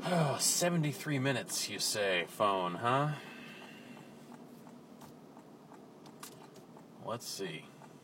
Oh, 73 minutes, you say, phone, huh? Let's see.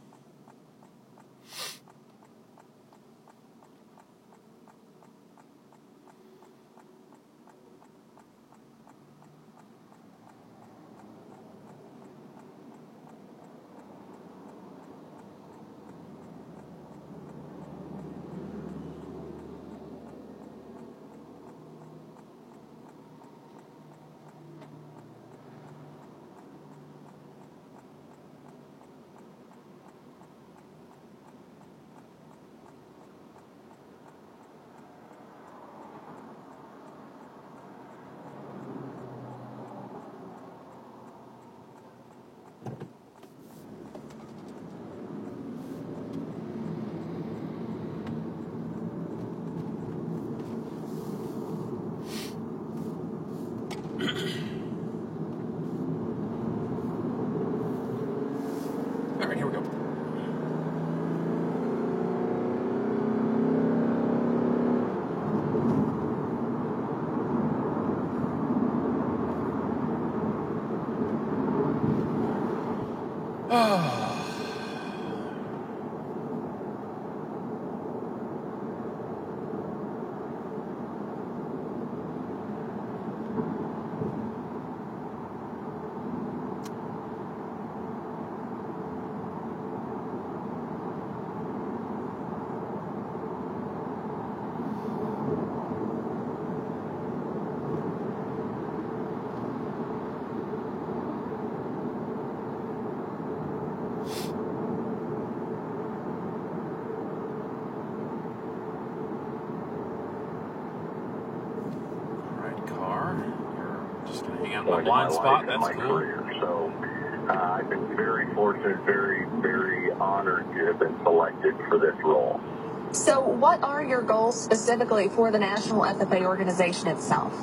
All right, here we go. My blind spot, that's my cool. Career. So I've been very fortunate, very, very honored to have been selected for this role. So what are your goals specifically for the National FFA organization itself?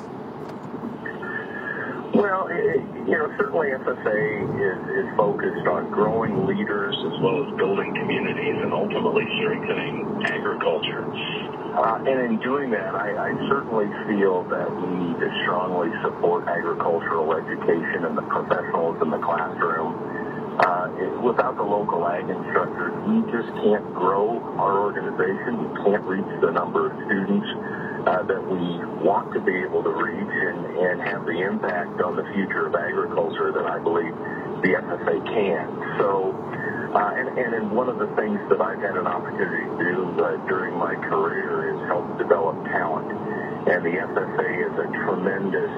Well, certainly FFA is focused on growing leaders as well as building communities and ultimately strengthening agriculture. And in doing that, I certainly feel that we need to strongly support agricultural education and the professionals in the classroom. Without the local ag instructors, we just can't grow our organization. We can't reach the number of students that we want to be able to reach and have the impact on the future of agriculture that I believe the FFA can. So, and one of the things that I've had an opportunity to do during my career is help develop talent. And the FFA is a tremendous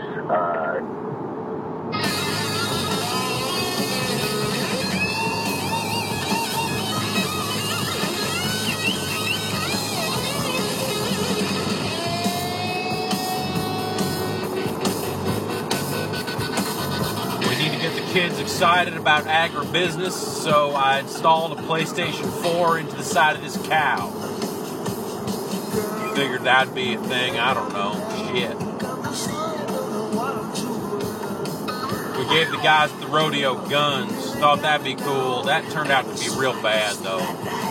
kids excited about agribusiness, so I installed a PlayStation 4 into the side of this cow. Figured that'd be a thing, I don't know. Shit. We gave the guys at the rodeo guns. Thought that'd be cool. That turned out to be real bad, though.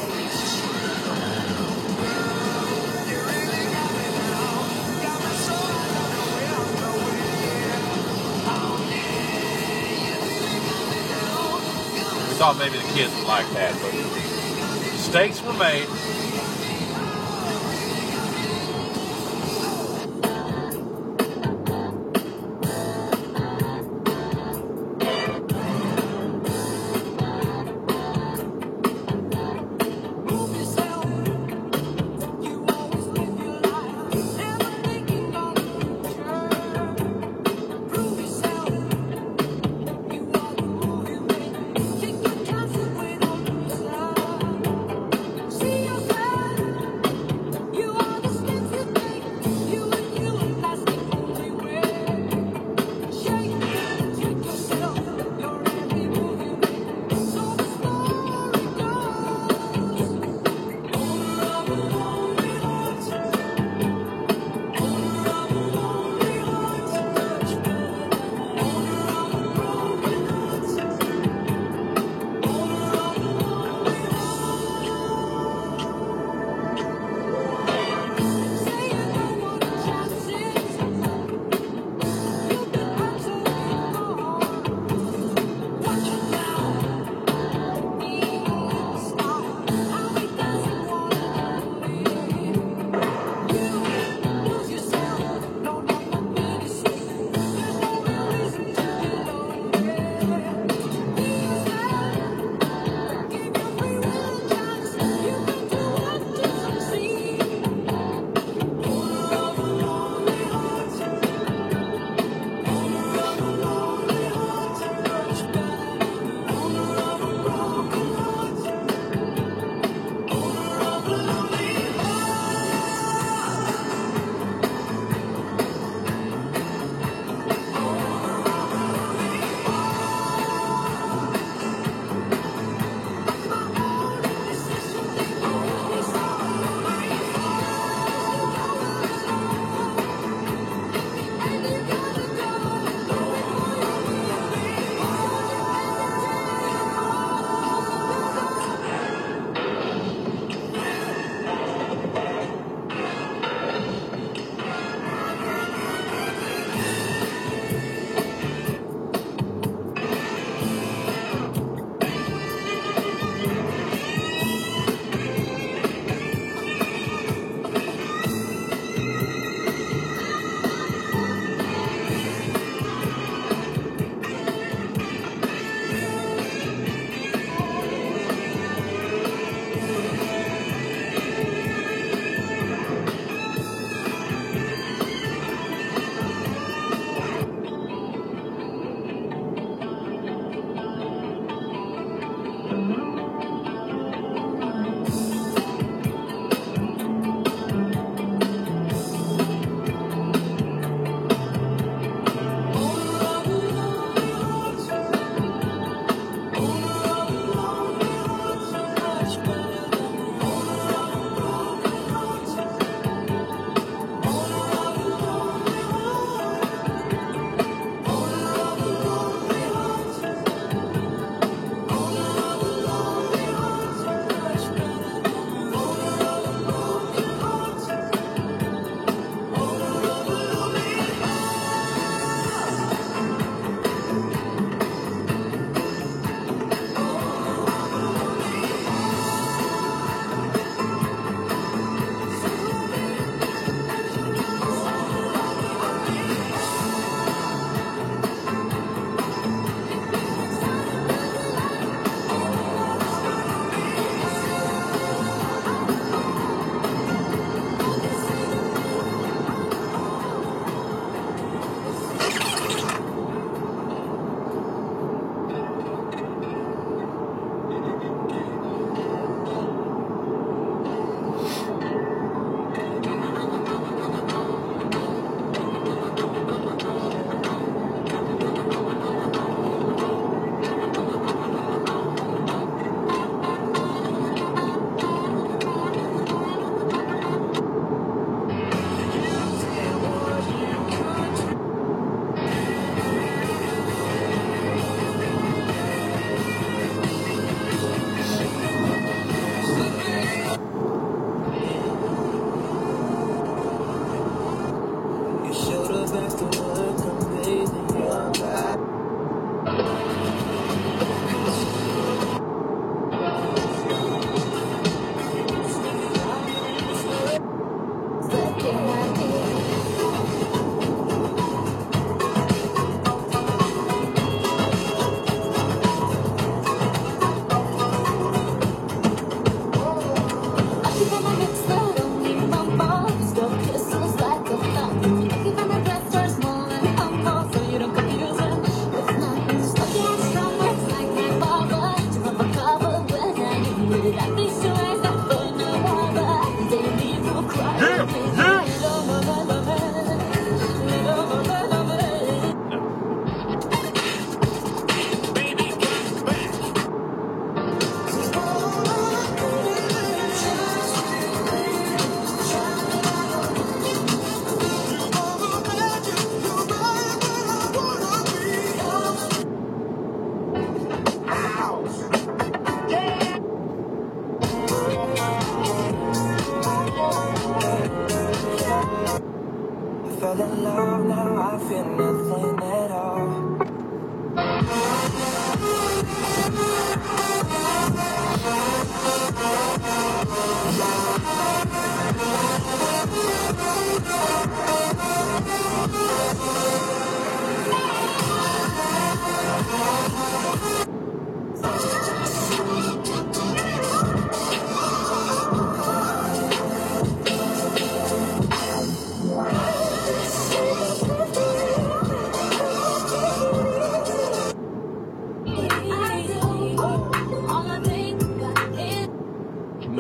Thought maybe the kids would like that, but mistakes were made.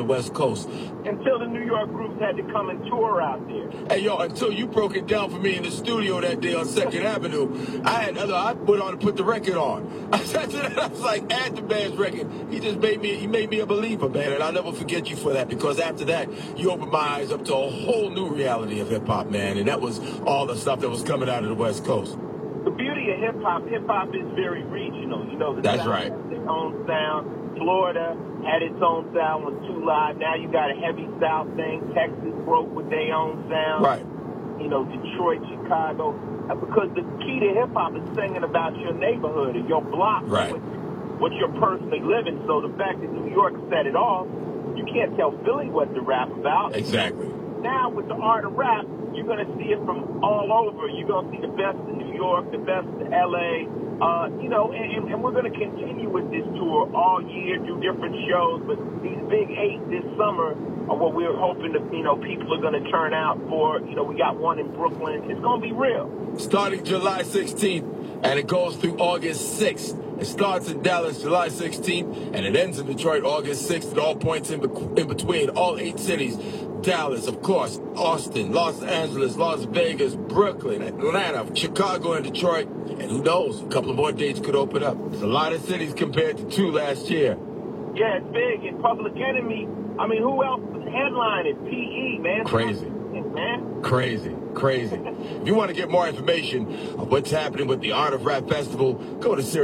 the West Coast. Until the New York groups had to come and tour out there. Hey, yo, until you broke it down for me in the studio that day on 2nd Avenue, I put on to put the record on. I was like, add the band's record. He made me a believer, man, and I'll never forget you for that, because after that, you opened my eyes up to a whole new reality of hip-hop, man, and that was all the stuff that was coming out of the West Coast. The beauty of hip-hop is very regional. You know, the That's South right. has its own sound. Florida had its own sound, was too live. Now you got a heavy South thing. Texas broke with their own sound. Right. You know, Detroit, Chicago. Because the key to hip-hop is singing about your neighborhood or your block. Right. What you're personally living. So the fact that New York set it off, you can't tell Philly what to rap about. Exactly. Now with the art of rap, you're going to see it from all over. You're going to see the best in New York, the best in L.A., you know, and we're going to continue with this tour all year, do different shows. But these big 8 this summer are what we're hoping that, you know, people are going to turn out for. You know, we got one in Brooklyn. It's going to be real. Starting July 16th, and it goes through August 6th. It starts in Dallas July 16th, and it ends in Detroit August 6th at all points in between, all 8 cities. Dallas, of course, Austin, Los Angeles, Las Vegas, Brooklyn, Atlanta, Chicago, and Detroit. And who knows, a couple of more dates could open up. It's a lot of cities compared to 2 last year. Yeah, it's big. And Public Enemy, I mean, who else headline it? PE, man. Crazy. Man. Crazy. If you want to get more information on what's happening with the Art of Rap Festival, go to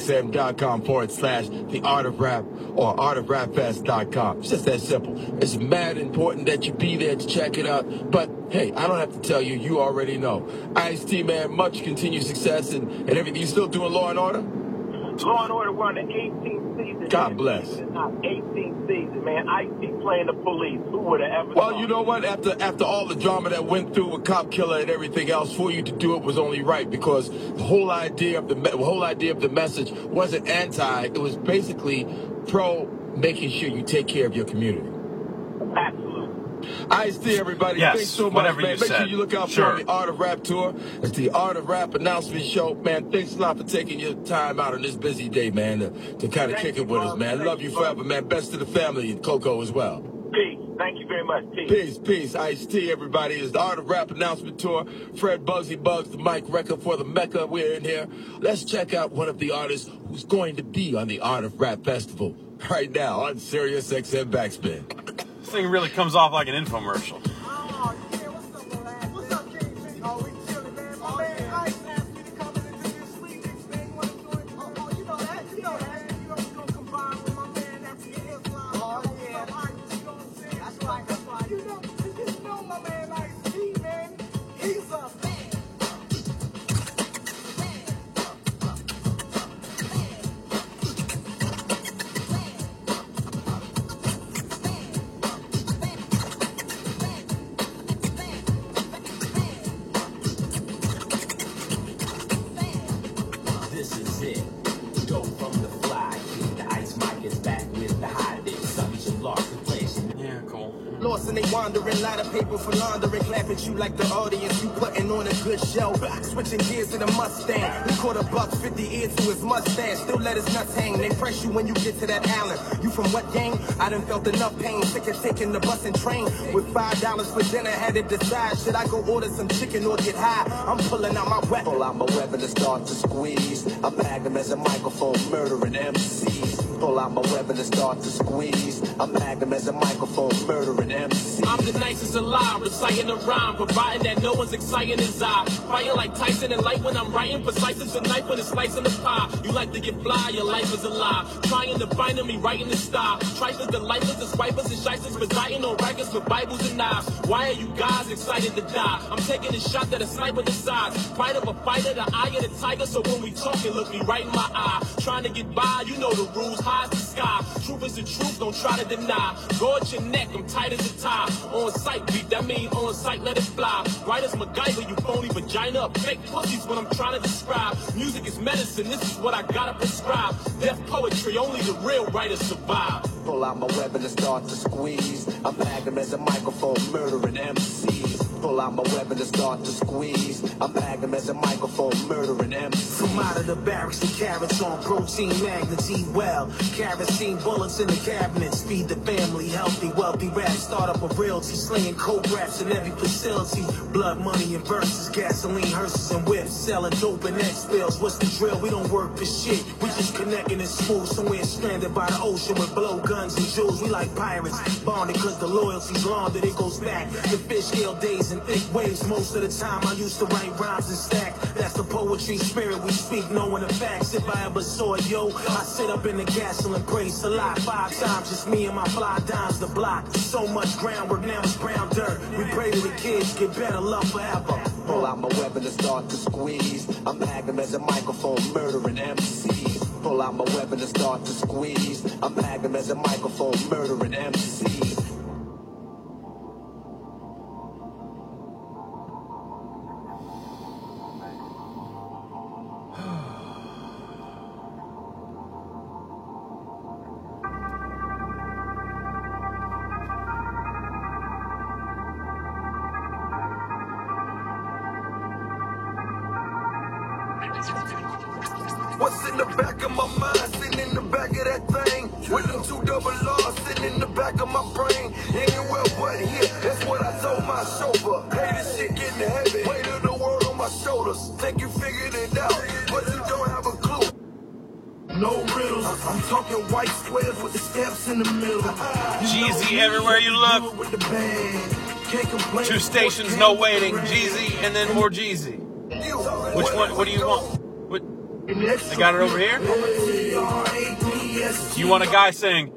SiriusXM.com/The Art of Rap or ArtofRapFest.com. It's just that simple. It's mad important that you be there to check it out. But, hey, I don't have to tell you. You already know. Ice-T, man, much continued success and everything. You still doing Law & Order? Law & Order, we're on the 18th season. God bless. 18th season, man. Ice-T playing the police. Who would have ever Well, thought? you know what? After all the drama that went through with Cop Killer and everything else, for you to do it was only right, because the whole idea of the message wasn't anti. It was basically pro making sure you take care of your community. Absolutely. Ice-T, everybody. Yes, Thanks so much, whatever man. you Make said. sure you look out Sure. for the Art of Rap Tour. It's the Art of Rap announcement show. Man, thanks a lot for taking your time out on this busy day, man, to kind of kick it with us, man. Love you forever, man. Best to the family and Coco as well. Peace. Thank you very much. Peace. Peace. Ice-T, everybody. It's the Art of Rap announcement tour. Fred Bugsy Bugs, the mic record for the Mecca. We're in here. Let's check out one of the artists who's going to be on the Art of Rap Festival right now on Sirius XM Backspin. This thing really comes off like an infomercial. Oh, yeah, what's up, man? What's up, King? Oh, we chilling, man. My man Ice asked me to come in and do this sweet mix thing. Wanna do it? Oh, you know that. You know that. You know we're gonna combine with my man African Islam. Oh, yeah. You know what I'm saying? That's right. You know my man Ice-T, man. He's a man. This is it. Go from the fly. The ice mic is back with the hot dick. Some you lost the place. Yeah, cool. Lost and they wandering, lot of paper for laundering, clap at you like the audience, you putting on a good show. Switching gears to the Mustang, he caught $1.50 ears to his mustache, still let his nuts hang. They press you when you get to that Allen. You from what gang? I done felt enough pain, sick of taking the bus and train. With $5 for dinner, had to decide, should I go order some chicken or get high? I'm pulling out my weapon. Pull out my weapon and start to squeeze. I bag them as a microphone, murdering MCs. Pull out my weapon and start to squeeze. I bag them as a microphone, murdering MCs. I'm the nicest alive, reciting a rhyme, providing that no one's exciting his eye. Fighting like Tyson and light when I'm writing, precise as a knife when it's slicing the pie. You like to get fly, your life is a lie. Trying to find me writing the style. Trifles, the lifeless, the swipers, and shysters, residing on records with Bibles and knives. Why are you guys excited to die? I'm taking a shot that a sniper decides. Pride of a fighter, the eye of the tiger, so when we talking, look me right in my eye. Trying to get by, you know the rules, high as the sky. Truth is the truth, don't try to deny. Gorge your neck, I'm tight as a tie. On sight beat, that mean on sight, let it fly. Right as MacGyver, you phony vagina. Fake pussies what I'm trying to describe. Music is medicine, this is what I gotta prescribe. Death poetry, only the real writers survive. Pull out my weapon and start to squeeze. I bag them as a microphone, murdering MCs. Pull out my weapon and start to squeeze. I magnum as a microphone, murdering MCs. Come out of the barracks and carrots on protein magnets. Eat well, kerosene bullets in the cabinets. Feed the family, healthy, wealthy rap. Start up a realty, slinging coke raps in every facility. Blood money and verses, gasoline, hearses and whips. Selling dope and X bills. What's the drill? We don't work for shit. We just connecting it smooth. Somewhere stranded by the ocean with blow guns and jewels. We like pirates, bonded cause the loyalty's laundered. It goes back to fish scale days and thick waves. Most of the time I used to write rhymes and stack. That's the poetry spirit we speak, knowing the facts. If I ever saw it, yo, I sit up in the castle and praise a lot. 5 times, just me and my fly dimes the block. So much groundwork, now it's brown dirt. We pray to the kids, get better, love forever. Pull out my weapon and start to squeeze. I magnum as a microphone, murdering MCs. Pull out my weapon and start to squeeze. I magnum as a microphone, murdering MCs. What's in the back of my mind, sitting in the back of that thing? With them 2 double R's sitting in the back of my brain. Anywhere but here, that's what I told my chauffeur. Hey, this shit getting heavy. Weight of the world on my shoulders. Think you figured it out, but you don't have a clue. No riddles, I'm talking white squares with the stamps in the middle. Jeezy everywhere you look. With the band. Can't complain. 2 stations, no waiting. Jeezy and then more Jeezy. Which one? What do you want? What? I got it over here. You want a guy saying,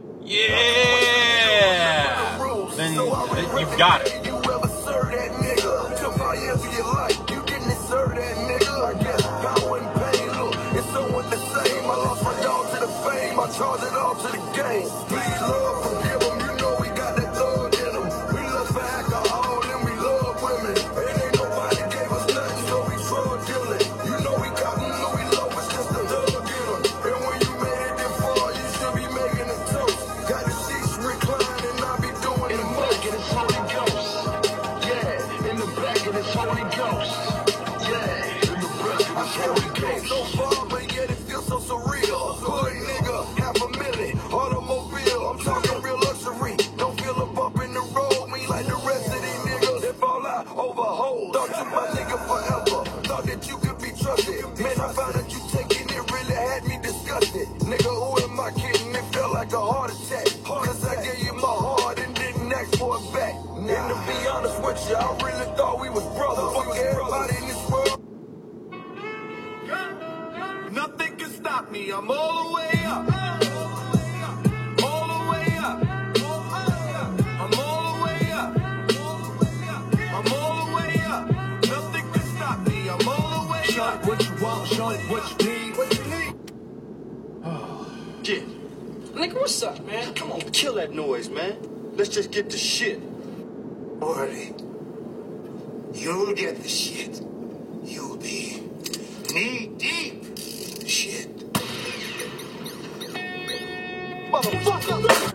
yeah, then you've got it. You ever serve that nigga? Took 5 years of your life. You didn't serve that nigga. I guess God wouldn't pay. Look, it's somewhat the same. I lost my dog to the fame. I charged it all to the game. Please, Lord, forgive them. You know we got that thug in them. We love for alcohol and we love women. It ain't nobody gave us nothing, so we drug dealing. You know we got them, know we love us just a thug in them. And when you made it this far, you should be making a toast. Got the seats reclined and I be doing in the back of this Holy Ghost. Yeah, in the back of this Holy Ghost. Yeah, in the back of this Holy Ghost. So far, but yet it feels so surreal. Hood nigga, $500,000, automobile. I'm talking real luxury. Don't feel a bump in the road. Me like the rest of these niggas that fall out over holes. Thought you my nigga forever. Thought that you could be trusted. Man, I found that you taking it really had me disgusted. Nigga, who am I kidding? It felt like a heart attack. Cause I gave you my heart and didn't ask for it back. And to be honest with you, I really thought we was brothers. Fuck everybody in this world. Nothing can stop me. I'm all the way up. All the way up. I'm all the way up. I'm all the way up. Nothing can stop me. I'm all the way up. Show it what you want. Show it what you need. What you need. Shit. Nigga, what's up, man? Come on, kill that noise, man. Let's just get the shit. Marty, you'll get the shit. You'll be knee deep in the shit. Motherfucker!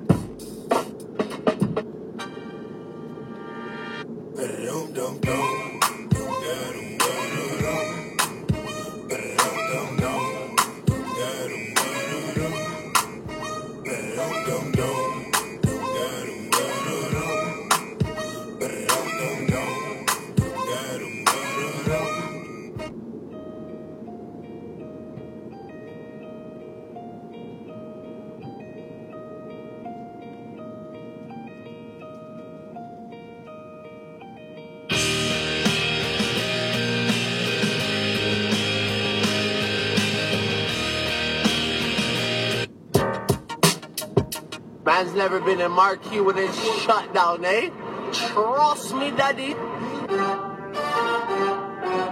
Man's never been in Marquee with his shut down, eh? Trust me, daddy.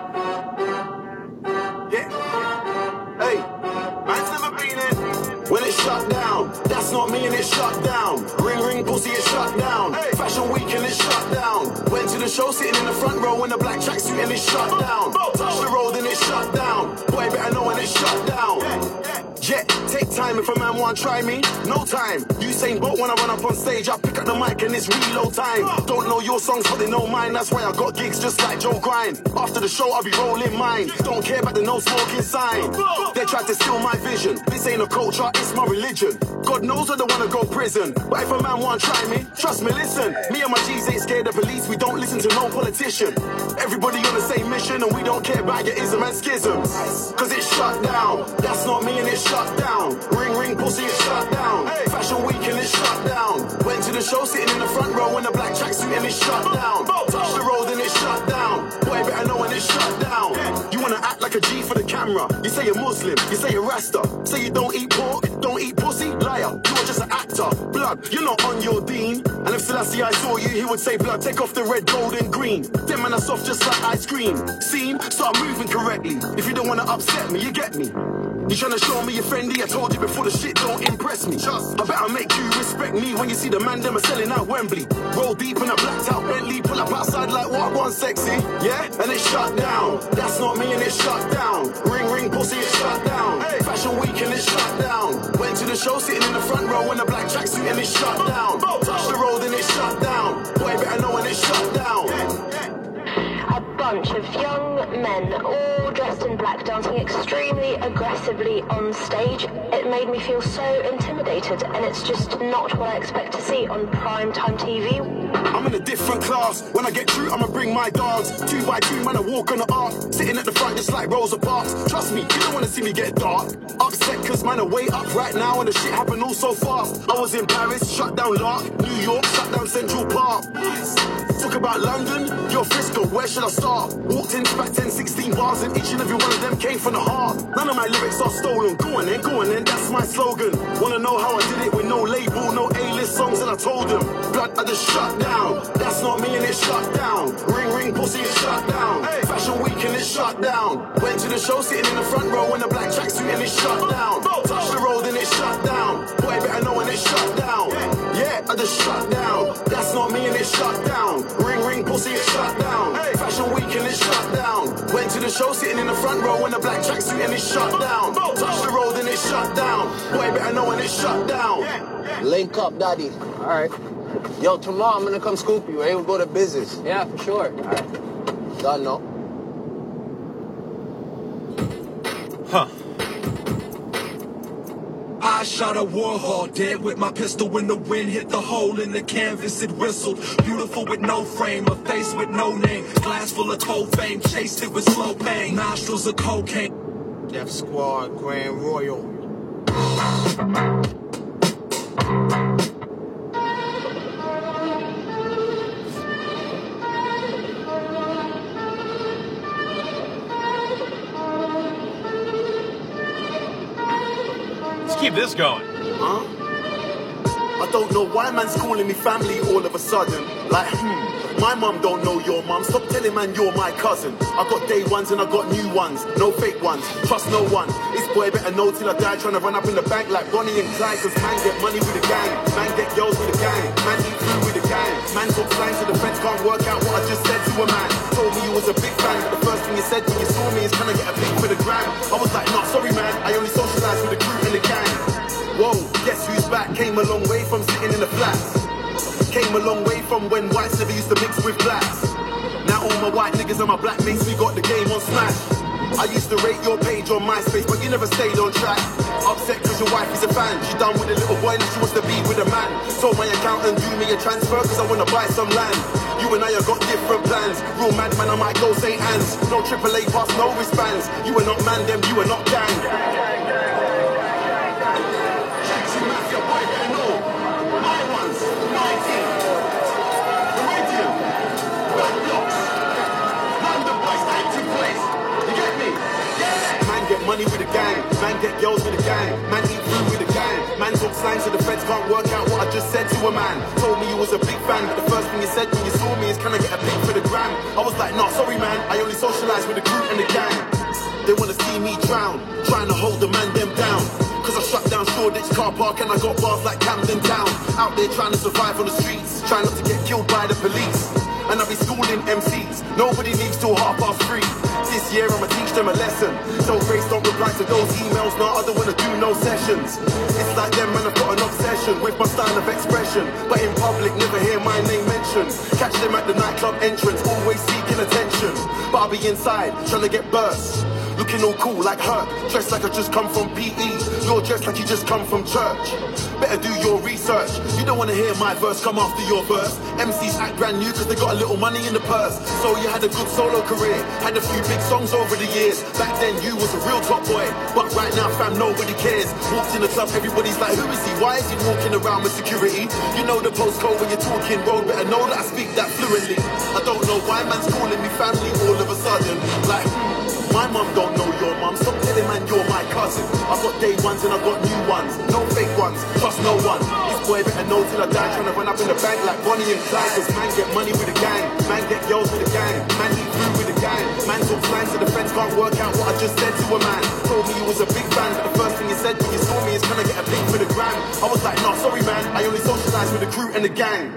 Yeah. Hey, man's never been in. When it's shut down. That's not me and it's shut down. Ring ring pussy, it's shut down. Fashion week and it's shut down. Went to the show sitting in the front row in a black tracksuit and it's shut down. Touch the road and it's shut down. Boy, better know when it's shut down. Jet, take time if a man want try me. No time. Usain Bolt when I run up on stage, I pick up the mic and it's reload time. Don't know your songs, but they know mine. That's why I got gigs just like Joe Grind. After the show, I'll be rolling mine. Don't care about the no smoking sign. They tried to steal my vision. This ain't a culture, it's my religion. God knows I don't wanna go prison. But if a man want try me, trust me, listen. Me and my G's ain't scared of police. We don't listen to no politician. Everybody on the same mission, and we don't care about your ism and schisms. Cause it's shut down. That's not me and it's shut down. Ring ring pussy, it's shut down. Fashion week and it's shut down. Went to the show sitting in the front row in a black tracksuit and it's shut down. Touch the road and it's shut down. Boy, better know when it's shut down. You wanna act like a G for the camera. You say you're Muslim, you say you're Rasta. Say you don't eat pork, don't eat pussy. Liar, you are just an actor. Blood, you're not on your dean. And if Selassie I saw you, he would say, blood, take off the red, gold and green. Them man are soft just like ice cream. Scene, start moving correctly. If you don't wanna upset me, you get me. You tryna show me you're friendly? I told you before, the shit don't impress me. I better make you respect me when you see the man them are selling out Wembley. Roll deep in a blacked out Bentley, pull up outside like what one sexy, yeah? And it's shut down. That's not me and it's shut down. Ring ring pussy, it's shut down. Fashion week and it's shut down. Went to the show sitting in the front row in a black tracksuit and it's shut down. Touch the road and it's shut down. Boy, better know when it's shut down. A bunch of young men, all dressed in black, dancing extremely aggressively on stage. It made me feel so intimidated, and it's just not what I expect to see on primetime TV. I'm in a different class. When I get through, I'ma bring my dogs. 2 by 2, man, I walk on the arc. Sitting at the front just like Rosa Parks. Trust me, you don't wanna see me get dark. Upset cause man, are way up right now and the shit happened all so fast. I was in Paris, shut down Lark. New York, shut down Central Park. Talk about London, you're Frisco, where should I start? Walked in, spat 10, 16 bars and each and every one of them came from the heart. None of my lyrics are stolen. Go on then, that's my slogan. Wanna know how I did it with no label, no A-list songs, and I told them, blood, I just shut down. That's not me and it's shut down. Ring ring pussy, it's shut down. Fashion week and it's shut down. Went to the show sitting in the front row in a black tracksuit and it's shut down. Touch the road and it's shut down. Boy, better know when it's shut down. Yeah, I just shut down. That's not me and it's shut down. Ring ring pussy, it's shut down. Fashion week and it's shut down. Went to the show sitting in the front row in a black tracksuit and it's shut down. Touch the road and it's shut down. Boy, better know when it's shut down. Link up, daddy. All right. Yo, tomorrow I'm gonna come scoop you, eh? We'll go to business. Yeah, for sure. All right. Done, no? Huh. I shot a Warhol dead with my pistol when the wind hit the hole in the canvas. It whistled. Beautiful with no frame, a face with no name. Glass full of cold fame, chased it with slow pain. Nostrils of cocaine. Def Squad, Grand Royal. Keep this going. Huh? I don't know why man's calling me family all of a sudden. Like, my mum don't know your mum. Stop telling man you're my cousin. I got day ones and I got new ones. No fake ones. Trust no one. This boy better know till I die. Trying to run up in the bank like Bonnie and Clyde. Cause man get money with the gang. Man get girls with the gang. Man eat food with the gang. Man talk slang to the fence. Can't work out what I just said to a man. Told me you was a big fan. But the first thing you said when you saw me is, can I get a pic for the gram? I was like, nah, sorry man. I only socialise with the crew and the gang. Whoa, guess who's back? Came a long way from sitting in the flats. Came a long way from when whites never used to mix with blacks. Now all my white niggas and my black mates, we got the game on smash. I used to rate your page on MySpace, but you never stayed on track. Upset cause your wife is a fan. She done with a little boy and she wants to be with a man. Told my accountant do me a transfer cause I wanna buy some land. You and I have got different plans. Real madman, I might go St. Anne's. No AAA pass, no wristbands. You are not man, them, you are not gang. Money with the gang, man get girls with the gang, man eat food with the gang, man talk slang so the feds can't work out what I just said to a man. Told me you was a big fan, but the first thing you said when you saw me is, can I get a pic for the gram? I was like, nah, sorry man, I only socialise with the group and the gang. They wanna see me drown, trying to hold the man them down. cause I shut down Shoreditch car park and I got bars like Camden Town. Out there trying to survive on the streets, trying not to get killed by the police. And I be schooling MCs, nobody leaves till 3:30. This year I'ma teach them a lesson. So Grace don't reply to those emails, no, I don't wanna do no sessions. It's like them man, I've got an obsession with my style of expression. But in public, never hear my name mentioned. Catch them at the nightclub entrance, always seeking attention. But I'll be inside, trying to get burst. Looking all cool like Herc, dressed like I just come from PE. You're dressed like you just come from church. Better do your research. You don't wanna hear my verse come after your verse. MCs act brand new cause they got a little money in the purse. So you had a good solo career, had a few big songs over the years. Back then you was a real top boy, but right now fam nobody cares. Walked in the club, everybody's like, who is he? Why is he walking around with security? You know the postcode when you're talking road, better know that I speak that fluently. I don't know why man's calling me family all of a sudden. Like, my mum don't know your mum, stop telling man you're my cousin. I've got day ones and I've got new ones, no fake ones, trust no one. This boy better know till I die, trying to run up in the bank like Bonnie and Clyde. Cause man get money with the gang, man get girls with the gang, man eat food with the gang. Man talk slang so the fence can't work out what I just said to a man. Told me you was a big fan, but the first thing you said when you saw me is can I get a pic for the gram? I was like, nah, sorry man, I only socialise with the crew and the gang.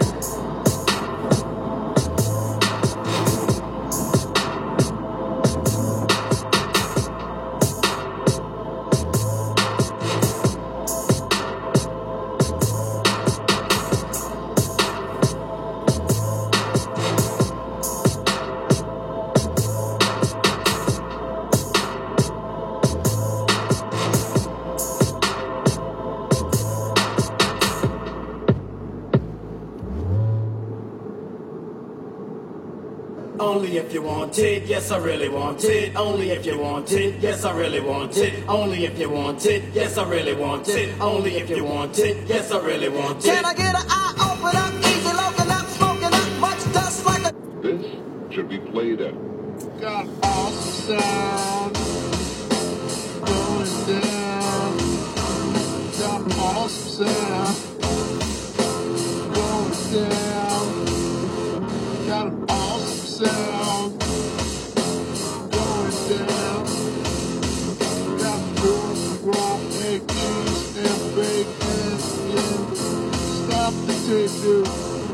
Only if you want it, yes I really want it. Only if you want it, yes I really want it. Only if you want it, yes I really want it. Only if you want it, yes I really want it. Can I get an eye open up, easy looking up, smoking up, much dust like a... This should be played at. Got awesome sound going down. Got awesome sound going down. Got an awesome sound going down. Got food, raw egg, cheese, and bacon. Stop the tape, dude.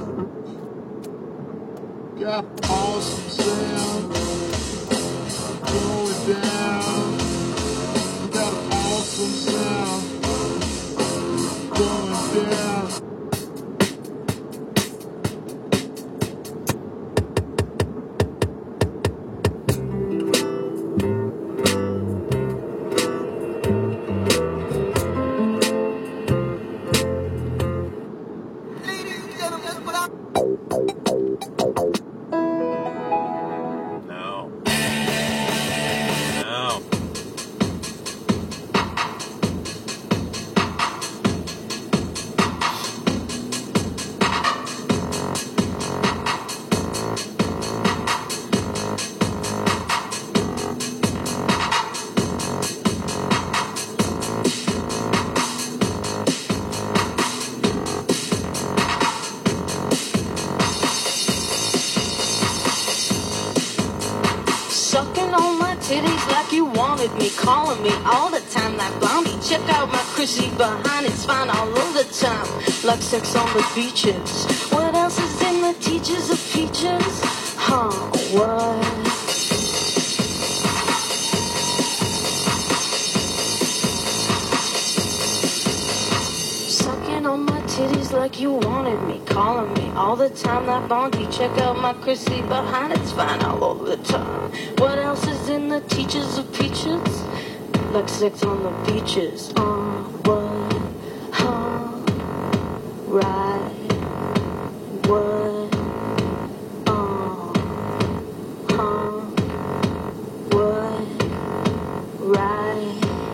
Got awesome sound going down. Got an awesome sound going down. Me calling me all the time like Blondie. Check out my Chrissy behind, it's fine all of the time. Like sex on the beaches. What else is in the teachers of peaches? Huh, what? Sucking on my titties like you wanted me. Calling me all the time like Blondie. Check out my Chrissy behind, it's fine all over the time. What else is in the teachers of peaches? Like sex on the beaches. What? Huh? Right. What? Huh? What? Right.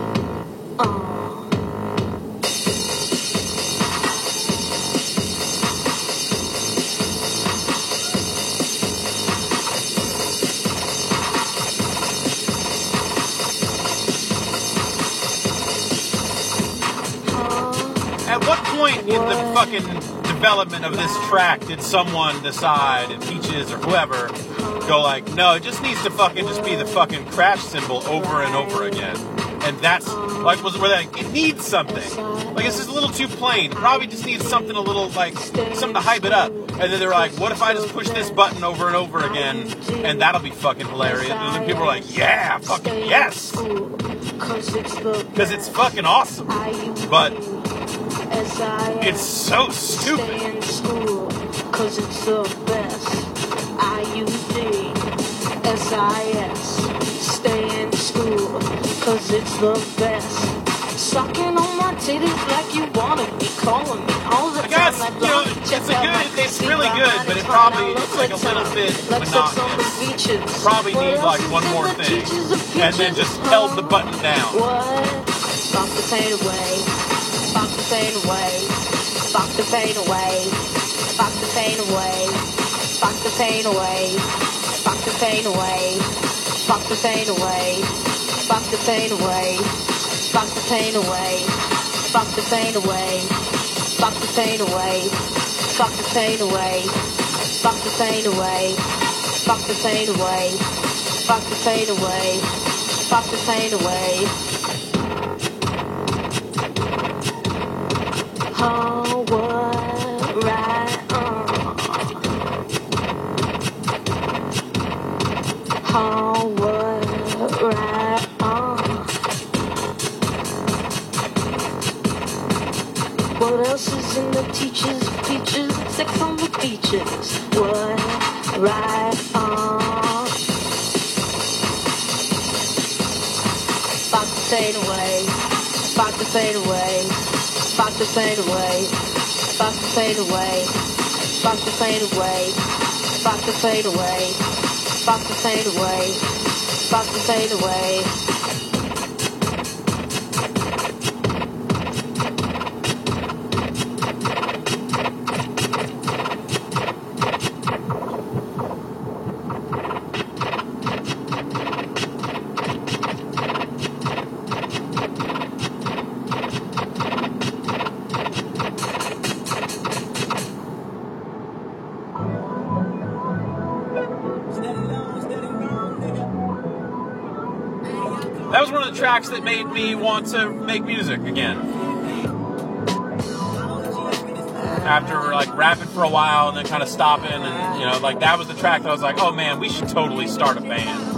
In the fucking development of this track did someone decide, and Peaches or whoever, go like, no, it just needs to fucking just be the fucking crash symbol over and over again. And that's like where they're like, it needs something. Like it's just a little too plain. It probably just needs something a little like something to hype it up. And then they're like, what if I just push this button over and over again, and that'll be fucking hilarious. And then people are like, yeah, fucking yes, because it's fucking awesome. But it's so stupid. Cause it's the best. IUDSIS. Stay in school. Cause it's the best. Sucking on my titties like you wanted me. Calling me all the time. It's really good, but it probably is like a little bit monotonous. Probably need like one more thing. And then just held the button down. What? Fuck the pain away. Fuck the pain away. Fuck the pain away. Fuck the pain away. Fuck the pain away. Fuck the pain away. Fuck the pain away. Fuck the pain away. Fuck the pain away. Fuck the pain away. Fuck the pain away. Fuck the pain away. Fuck the pain away. Fuck the pain away. Fuck the pain away. Fuck the pain away. Oh, what right on. Oh, what right on. What else is in the teachers' features? Sex on the beaches. What right on. Fuck the pain away. Fuck the pain away. Fuck the pain away. Fuck the pain away. Fuck the pain away. Fuck the pain away. Fuck the pain away. Fuck the pain away. That was one of the tracks that made me want to make music again. After like rapping for a while and then kind of stopping, and you know, like that was the track that I was like, oh man, we should totally start a band.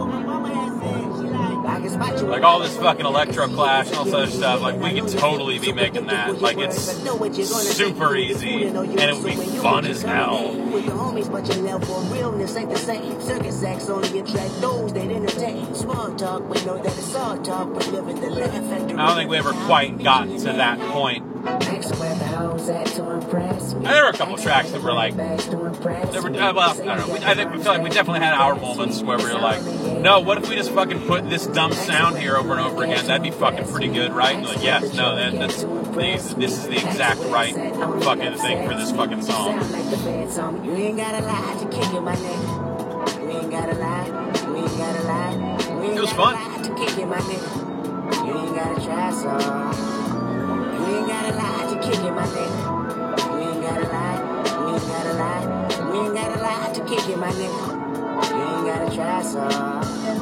Like all this fucking electro clash and all this other stuff, like we could totally be making that. Like it's super easy and it would be fun as hell. With the homies, but your level of realness ain't the same. Circus acts only attract those that entertain. Small talk, we know that it's all talk, but living the laugh factory. I don't think we ever quite gotten to that point. There were a couple tracks that were like, well, I don't know. We feel like we definitely had our moments where we were like, no, what if we just fucking put this dumb sound here over and over again? That'd be fucking pretty good, right? And like, yes, no, this is the exact right fucking thing for this fucking song. You ain't gotta lie to kick in my neck. You ain't gotta lie. You ain't gotta lie. It was fun. To kick in my neck. You ain't gotta try some. You ain't gotta lie to kick in my neck. You ain't gotta lie. You ain't gotta lie. You ain't gotta lie to kick in my neck. You ain't gotta try some.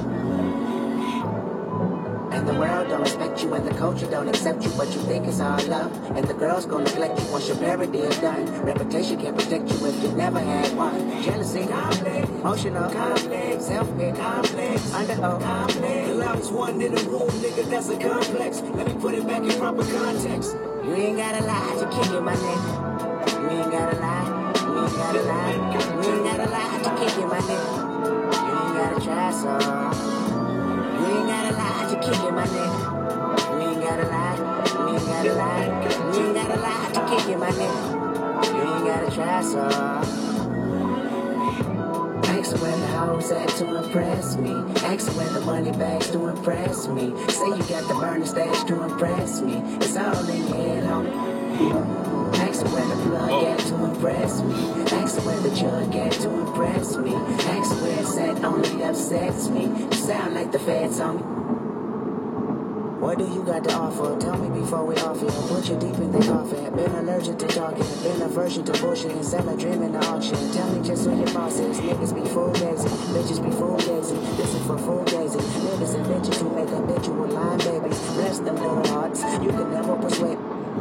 And the world don't respect you, and the culture don't accept you, but you think it's all love. And the girls gon' neglect you once your parody is done. Reputation can't protect you if you never had one. Jealousy, conflict, emotional conflict, self-hate, conflict, under-oath, conflict. The loudest one in the room, nigga, that's a complex. Let me put it back in proper context. You ain't gotta lie to kick in my neck. You ain't gotta lie. You ain't gotta lie. You ain't gotta lie to kick in my neck. You ain't gotta try some. You ain't gotta lie to kick in my neck. You ain't gotta lie. You ain't gotta lie. You ain't gotta lie to kick in my neck. You ain't gotta try some. Ask where the hoes at to impress me. Ask where the money bags to impress me. Say you got the burner stash to impress me. It's all in your head, homie. Ask where the plug at to impress me. Ask where the jug at to impress me. Ask where it's at only upsets me. You sound like the feds on me. What do you got to offer? Tell me before we offer. Put you deep in the coffin. Been alert allergic to talking. Been aversion to bullshit and sell a dream in the auction. Tell me just who your boss is. Niggas be full gazing, bitches be full gazing. This is for full gazing. Niggas and bitches who make habitual line babies. Bless them little hearts. You can never persuade.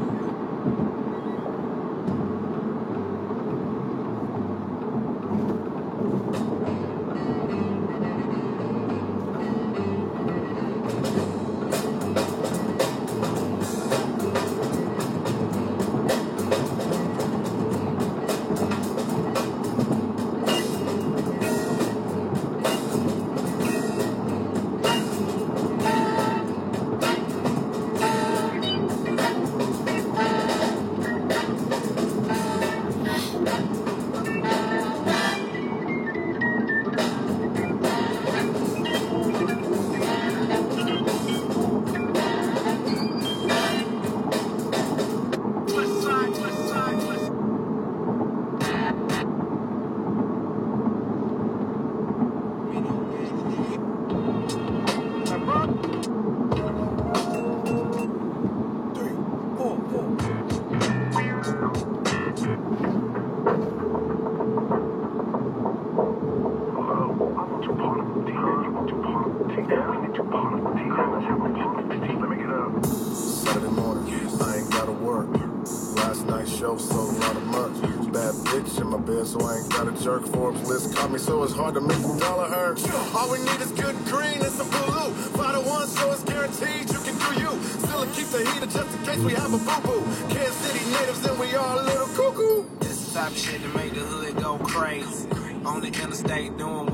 Saturday morning, I ain't gotta work. Last night's show sold a lot of merch. Bad bitch in my bed, so I ain't got a jerk. Forbes list caught me, so it's hard to make the dollar earn. All we need is good green and some blue. 5 to 1, so it's guaranteed you can do you. Still keep the heater just in case we have a boo-boo. Kansas City natives and we all a little cuckoo. This is the type of shit that make the hood go crazy. On the interstate doing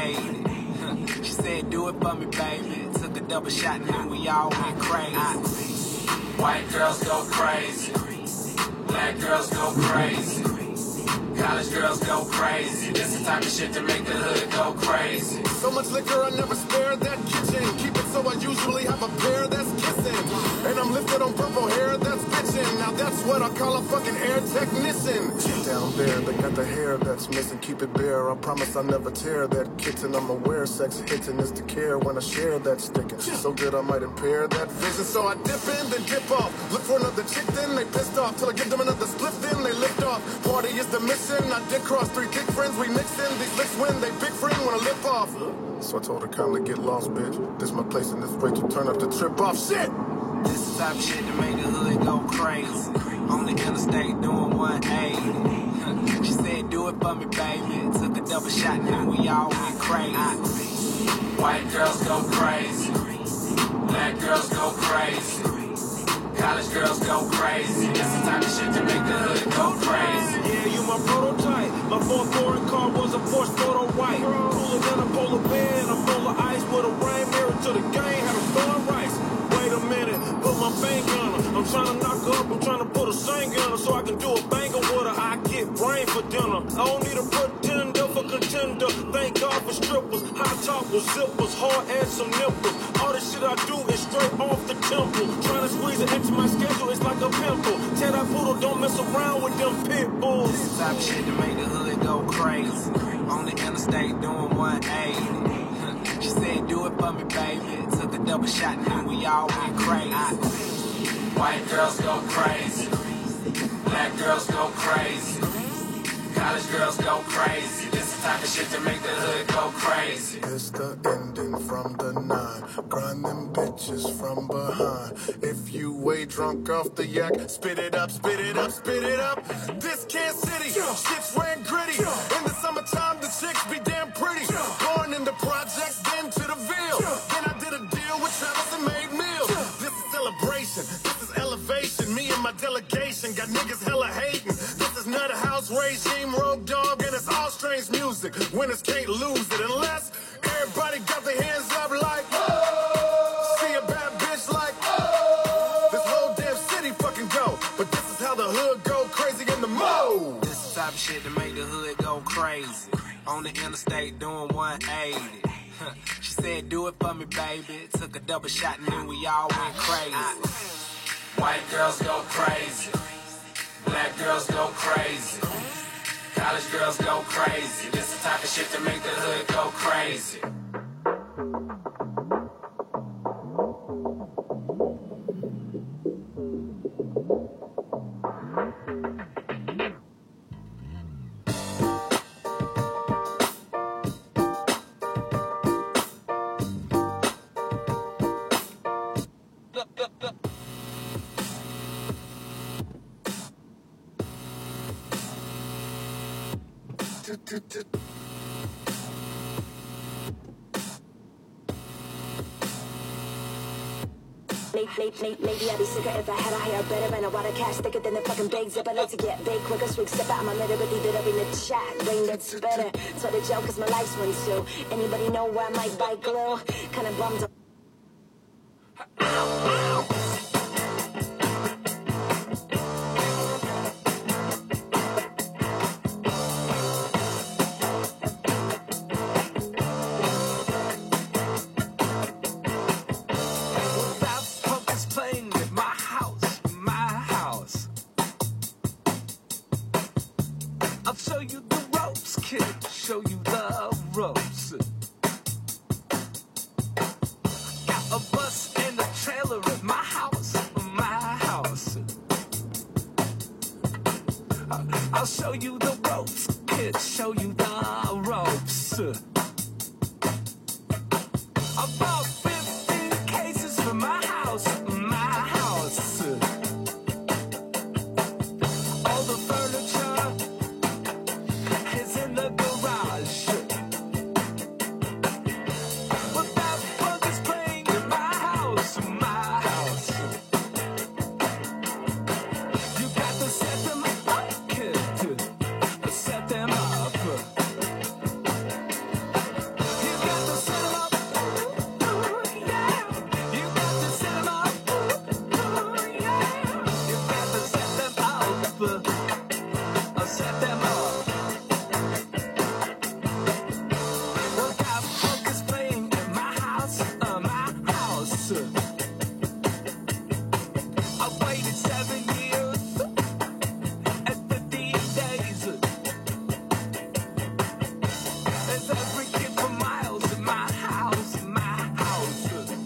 180. She said, do it for me, baby. Took a double shot and then we all went crazy. White girls go crazy. Black girls go crazy. College girls go crazy. This the type of shit to make the hood go crazy. So much liquor, I never spare that kitchen. Keep it so I usually have a pair that's kissing. And I'm lifted on purple hair that's bitching. Now that's what I call a fucking air technician. Down there, they got the hair that's missing. Keep it bare, I promise I'll never tear that kitten. I'm aware sex hitting is the care when I share that sticking. So good I might impair that vision. So I dip in, then dip off. Look for another chick, then they pissed off. Till I give them another split, then they lift off. Party is the mission. I did cross 3 dick friends, we mixed in. These licks when they big friend wanna lip off. So I told her kindly get lost, bitch. This my place and this way to turn up the trip off. Shit! This is the type of shit that make the hood go crazy. On the interstate doing 180. She said, do it for me, baby. Took a double shot and then we all went crazy. White girls go crazy. Black girls go crazy. College girls go crazy. This the type of shit to make the hood go crazy. Yeah, you my prototype. My fourth foreign car was a Porsche Photo White. Cooler than a polar bear and a bowl of ice with a rain mirror to the game. Had a throwing rice. Wait a minute, put my bank on her. I'm trying to knock her up. I'm trying to put a sing on her so I can do a banger with her. I get brain for dinner. I don't need a pretender for contender. Thank God for strippers. High top with zippers, hard ass some nipples. All the shit I do is straight off the temple. Trying to squeeze it into my schedule, it's like a pimple. Tell that poodle don't mess around with them pit bulls. This is the type of shit that make the hood go crazy. On the interstate doing 180. She said, do it for me, baby. Took a double shot and then we all went crazy. White girls go crazy. Black girls go crazy. College girls go crazy. This the type of shit to make the hood go crazy. It's the ending from the 9. Grind them bitches from behind. If you way drunk off the yak, spit it up, spit it up, spit it up. This Kansas City, shit's ran gritty. In the summertime, the chicks be damn pretty. Born in the projects, then to the Ville. Then I did a deal with Travis and made meals. This is celebration, this is elevation. Me and my delegation got niggas hella hating. This is not a house regime, Road Dog, and it's all strange music. Winners can't lose it unless everybody got their hands up like, oh. See a bad bitch like, oh. This whole damn city fucking go. But this is how the hood go crazy in the mode. This is the type of shit that make the hood go crazy. On the interstate doing 180. She said, do it for me, baby. Took a double shot and then we all went crazy. White girls go crazy. Black girls go crazy. College girls go crazy. This the type of shit to make the hood go crazy. Maybe I'd be sicker if I had a higher better and a water cash thicker than the fucking big zipper. Like to get big quicker, swig sipper. I'm a literally lit up in the chat. Rain that's better. So the joke is my life's one too. Anybody know where I might bite glue? Kinda bummed up. I'll show you the ropes, kid, show you the ropes. About 15 cases for my house, my house. All the furniture is in the garage. Without buggers playing in my house, my house. You got to set them up, kid. Set them up. You got to set them up. Yeah. You got to set them up. Yeah. You got to set them up. Set them up. Well, got focus playing in my house, my house. I waited 7 years and 58 days. There's every kid for miles in my house, my house.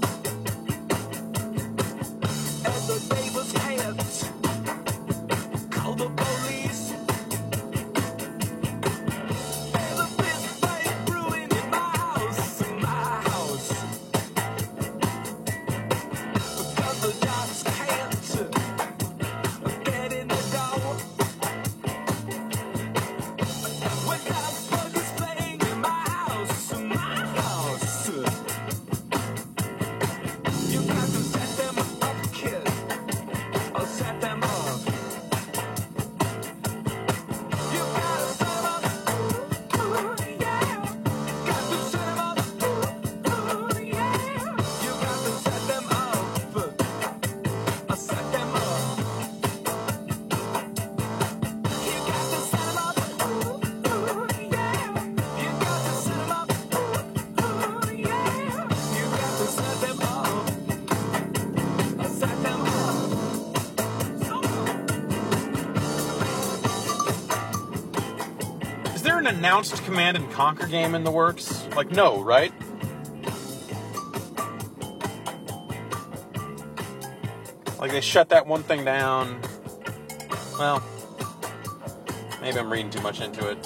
And the neighbors can't call the police. And the fist fight brewing in my house, my house. Because the dogs can't get in the door. When that bug is playing in my house, my house. You got to set them up, kid. Or set them up. You gotta set them up. Yeah. Got to set them up. Yeah. You got to set them up. Or set them up. You got to set them up. Yeah. You got to set them up. Yeah. You got to set them up. Or set them up. Is there an announced Command and Conquer game in the works? Like, no, right? Like, they shut that one thing down. Well, maybe I'm reading too much into it.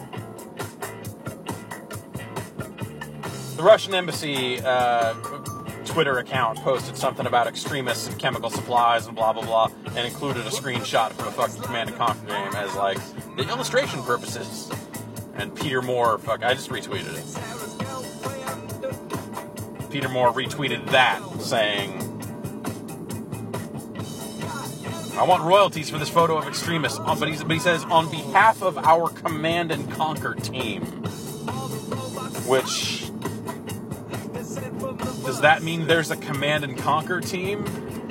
The Russian embassy Twitter account posted something about extremists and chemical supplies and blah, blah, blah, and included a screenshot from a fucking Command and Conquer game as, like, the illustration purposes. And Peter Moore, I just retweeted it. Peter Moore retweeted that, saying, I want royalties for this photo of extremists, but he says, on behalf of our Command and Conquer team. Which, does that mean there's a Command and Conquer team?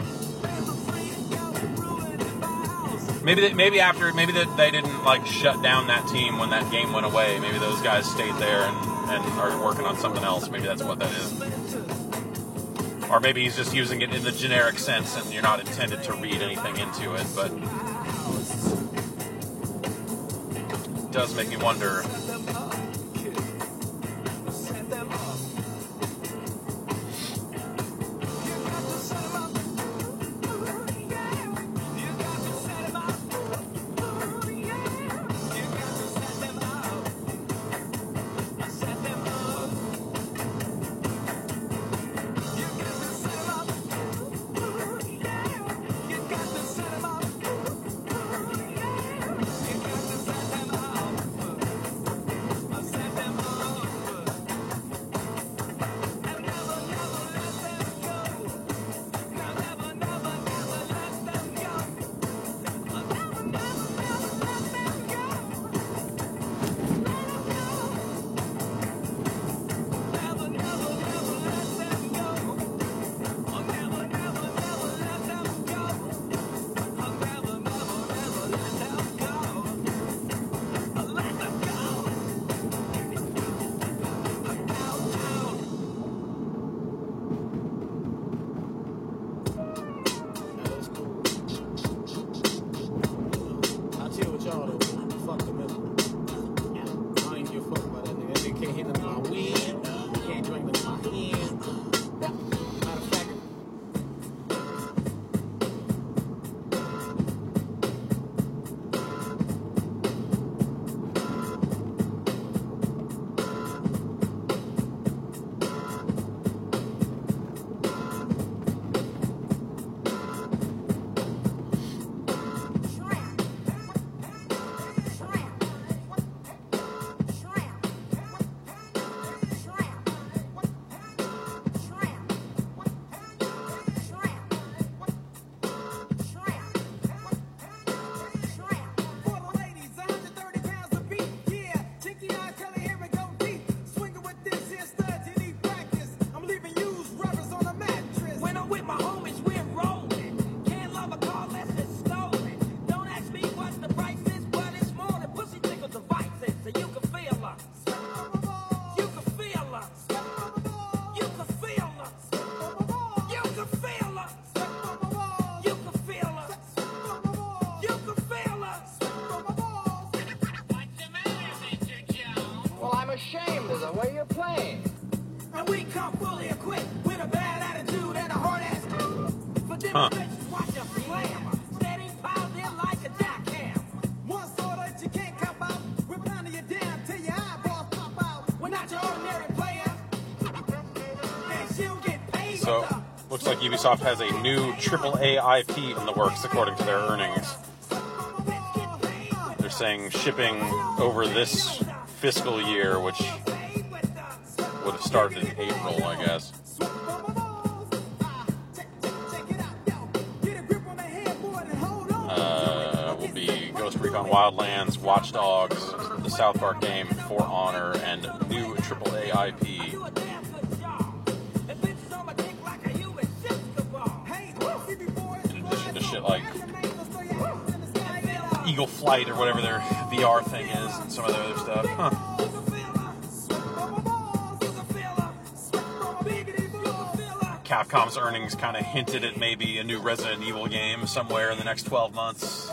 Maybe they didn't like shut down that team when that game went away. Maybe those guys stayed there and are working on something else. Maybe that's what that is. Or maybe he's just using it in the generic sense and you're not intended to read anything into it, but it does make me wonder. fully equipped with a bad attitude and a hard ass. For them bitches, watch a slam. Steady piled in like a jackhammer. One sword that you can't come out. We're pounding you down till your eyeballs pop out. We're not your ordinary player. And she'll get paid. So, looks like Ubisoft has a new AAA IP in the works, according to their earnings. They're saying shipping over this fiscal year, which would have started in April, I guess. Will be Ghost Recon Wildlands, Watch Dogs, the South Park game, For Honor, and new AAA IP. In addition to shit like Eagle Flight or whatever their VR thing is, and some of their other stuff. Capcom's earnings kind of hinted at maybe a new Resident Evil game somewhere in the next 12 months.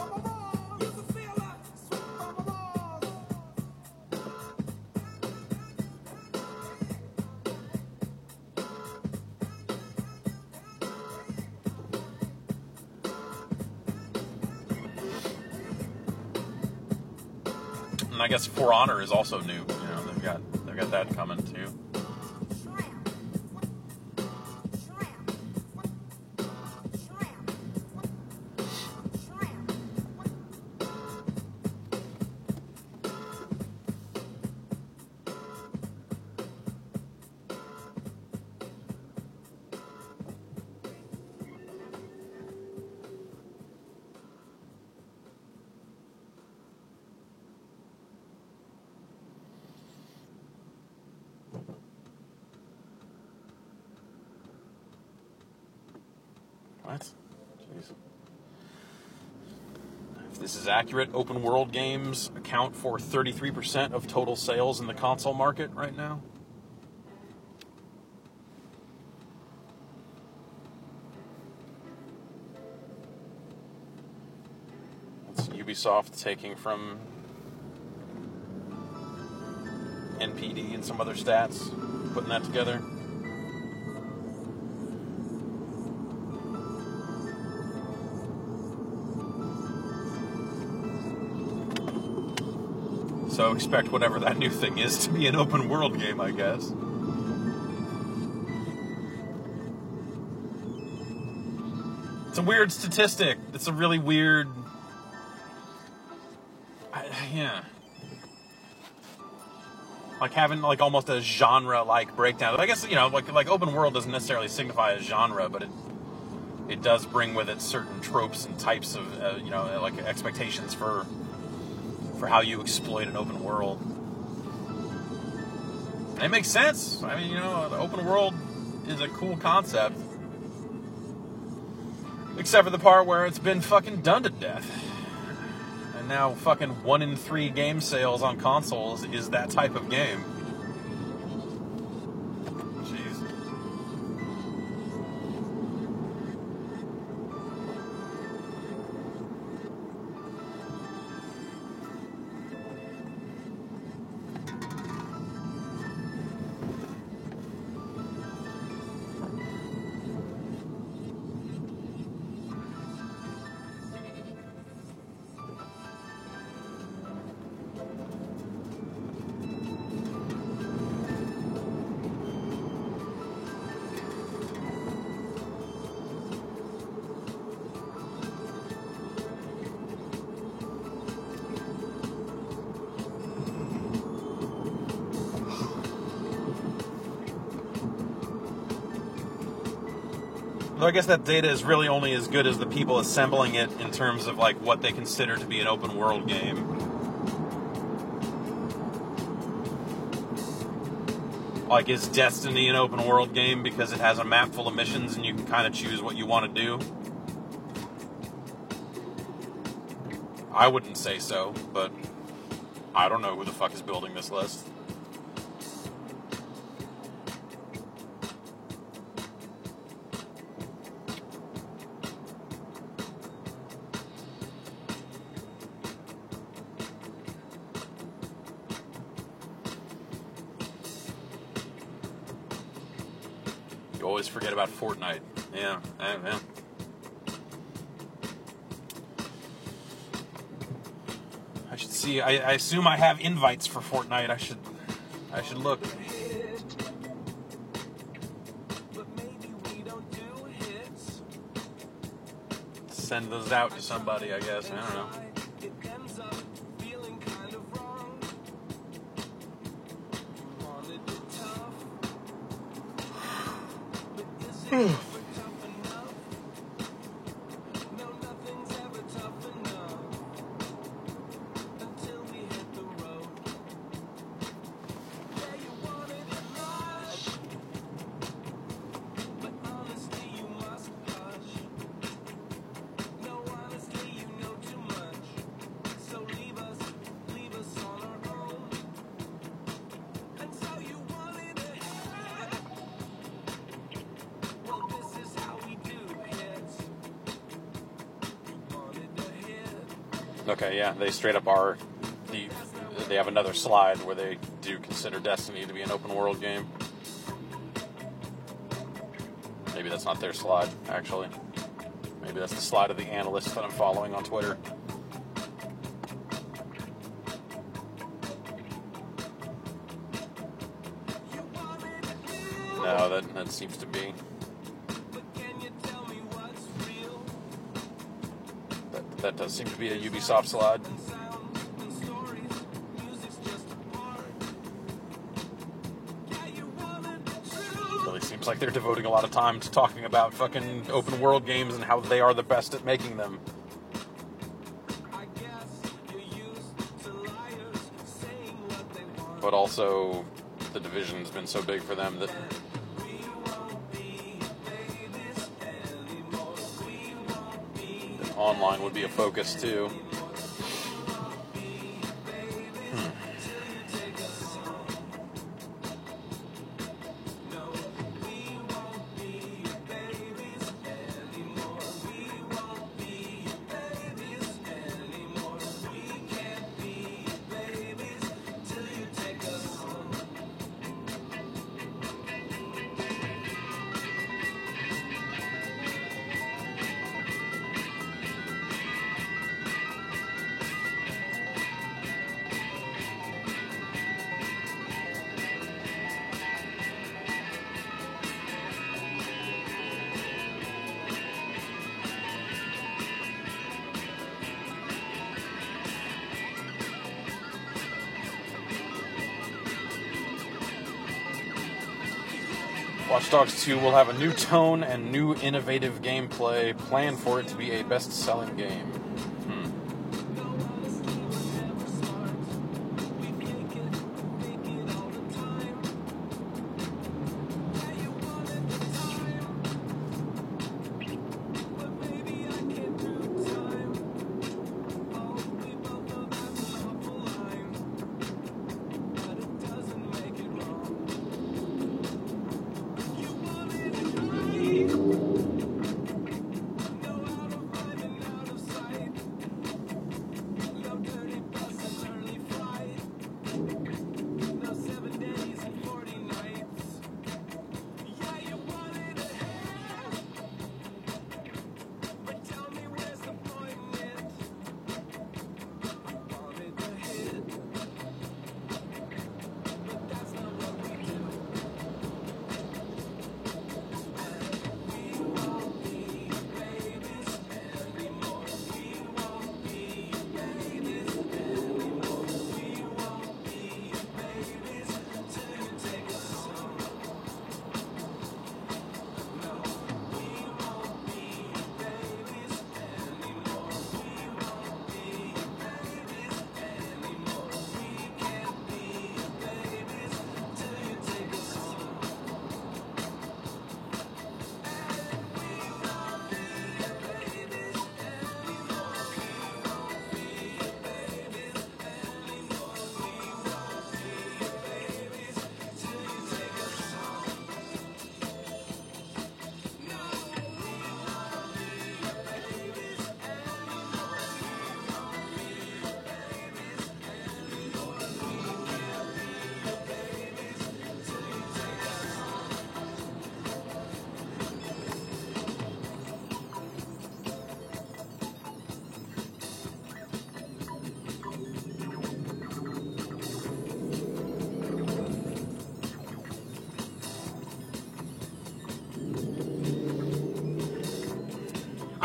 And I guess For Honor is also new. You know, they've got that coming too. What? Jeez. If this is accurate, open world games account for 33% of total sales in the console market right now. That's Ubisoft taking from NPD and some other stats, putting that together. So expect whatever that new thing is to be an open world game, I guess. It's a weird statistic. It's a really weird... yeah. Like having like almost a genre-like breakdown. I guess, you know, like open world doesn't necessarily signify a genre, but it does bring with it certain tropes and types of, you know, like expectations for how you exploit an open world. And it makes sense. I mean, you know, the open world is a cool concept. Except for the part where it's been fucking done to death. And now fucking 1 in 3 game sales on consoles is that type of game. Jeez. Though I guess that data is really only as good as the people assembling it in terms of like what they consider to be an open world game. Like, is Destiny an open world game because it has a map full of missions and you can kind of choose what you want to do? I wouldn't say so, but I don't know who the fuck is building this list. You always forget about Fortnite. Yeah. I should see. I assume I have invites for Fortnite. I should look. Send those out to somebody, I guess. I don't know. Okay, yeah, they straight up they have another slide where they do consider Destiny to be an open world game. Maybe that's not their slide, actually. Maybe that's the slide of the analyst that I'm following on Twitter. No, that seems to be. That does seem to be a Ubisoft slide. Really seems like they're devoting a lot of time to talking about fucking open world games and how they are the best at making them. But also, the Division's been so big for them that online would be a focus too. Watch Dogs 2 will have a new tone and new innovative gameplay. Plan for it to be a best-selling game.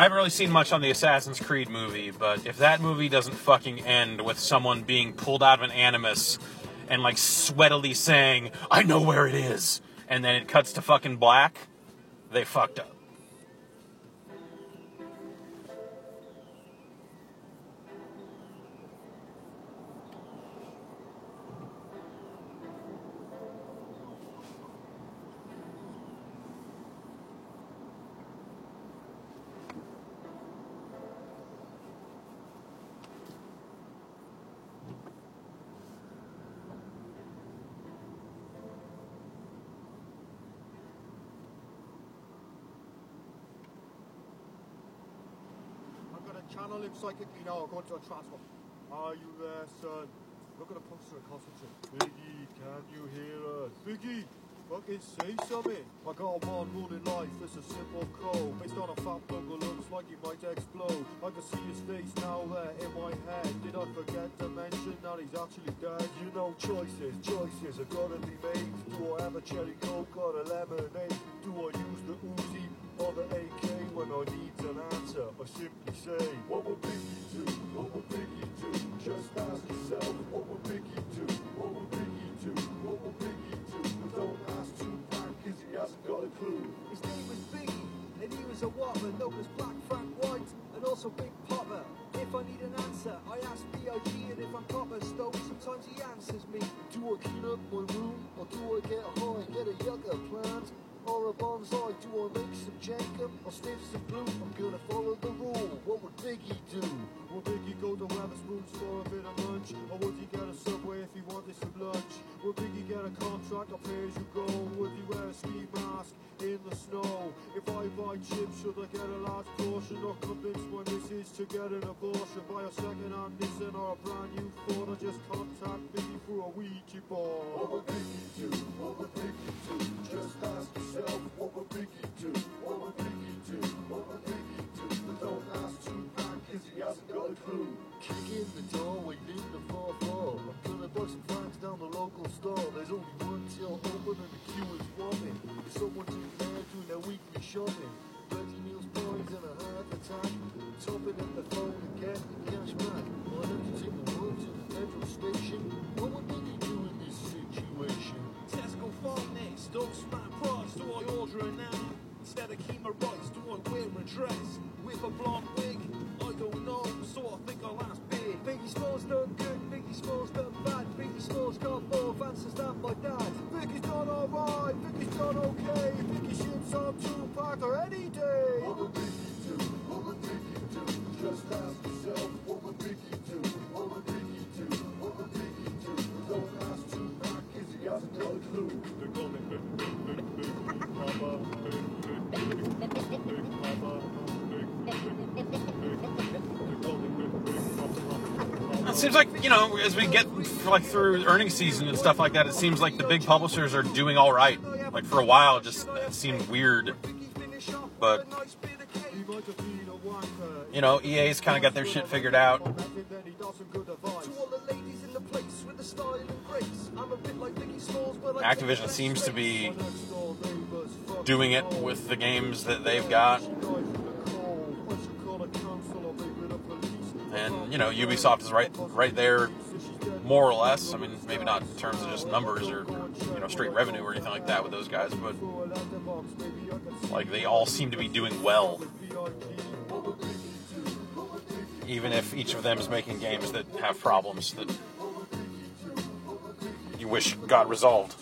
I haven't really seen much on the Assassin's Creed movie, but if that movie doesn't fucking end with someone being pulled out of an animus and like sweatily saying, "I know where it is," and then it cuts to fucking black, they fucked up. Channel him psychically now, going to a transfer. Are you there, son? Look at the poster and concentrate. Biggie, can you hear us? Biggie, fucking say something. I got a man running life, it's a simple code. Based on a fat bugger, looks like he might explode. I can see his face now there in my head. Did I forget to mention that he's actually dead? You know, choices are gotta be made. Do I have a cherry coke or a lemonade? Do I use the Uzi or the AK when I need an answer? I simply say, what would Biggie do? What would Biggie do? Just ask yourself, what would Biggie do? What would Biggie do? What would Biggie do? But don't ask Tupac, cause he hasn't got a clue. His name was Biggie, and he was a whopper, known as Black Frank White, and also Big Popper. If I need an answer, I ask B.I.G., and if I'm proper stoked, sometimes he answers me. Do I clean up my room, or do I get high, get a yucca plant? Or a bonsai, do I make some Jacob or sniff some blue? I'm gonna follow the rule. What would Biggie do? Would Biggie go to Wetherspoons for a bit of lunch? Or would he get a Subway if he wanted some lunch? Would Biggie get a contract or pay as you go? Would he wear a ski mask in the snow? If I buy chips, should I get a large portion? Or convince my missus to get an abortion? Buy a second-hand Nissan or a brand new Ford? Or just contact Biggie for a Ouija board? What would Biggie do? What would Biggie do? Just ask yourself, what would Biggie do? What would Biggie do? What would Biggie do? But don't ask Tupac, cause he hasn't got a clue. Kick in the door, wait in the 4th floor. I'm gonna buy some fans down the local store. There's only one till open and the queue is warming. There's someone in there doing their weekly shopping. 30 meals, points and a heart attack. Topping at the phone and get the cash back. Why don't you take the road to the petrol station? What would Biggie do in this situation? Tesco farm next, don't smack price. Do I order it now? Instead of Kima rice, do I wear a dress? With a blonde wig? I don't know, so I think I'll ask Big. Biggie Smalls done good, Biggie Smalls done bad. Biggie Smalls got more answers than my dad. Biggie's done alright, Biggie's done okay. Biggie shits on Tupac or any day. What would Biggie do? What would Biggie do? Just ask yourself, what would Biggie do? What would Biggie do? What would Biggie do? Don't ask Tupac, cause he hasn't got a clue. They call me Big Papa, Big Papa. It seems like, you know, as we get like through earnings season and stuff like that, it seems like the big publishers are doing all right. Like for a while, it just seemed weird. But, you know, EA's kind of got their shit figured out. Activision seems to be doing it with the games that they've got. And, you know, Ubisoft is right there, more or less. I mean, maybe not in terms of just numbers or you know, straight revenue or anything like that with those guys, but, like, they all seem to be doing well. Even if each of them is making games that have problems that you wish got resolved.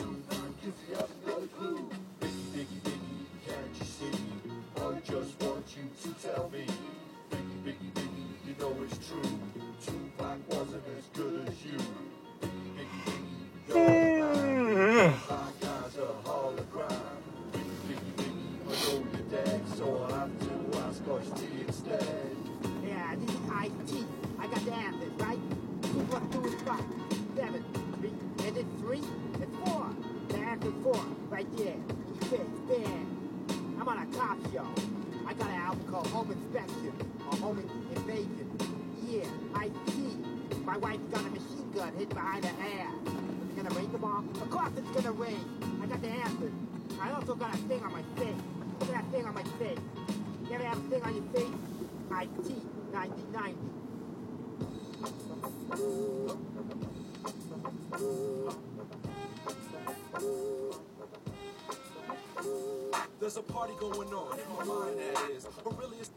Yeah, this is IT. I got the answers, right? 2 + 2 is 5. 7. 3. And it's 3. It's 4. The answer's 4. Right there. Okay, bam. I'm on a cop show. I got an album called Home Inspection or Home Invasion. Yeah, IT. My wife got a machine gun hidden behind her ass. Is it gonna rain tomorrow? Of course it's gonna rain. I got the answers. I also got a thing on my face. Look at that thing on my face. Get that thing on your face. IT 1990. There's a party going on in my mind, that is. But really, it's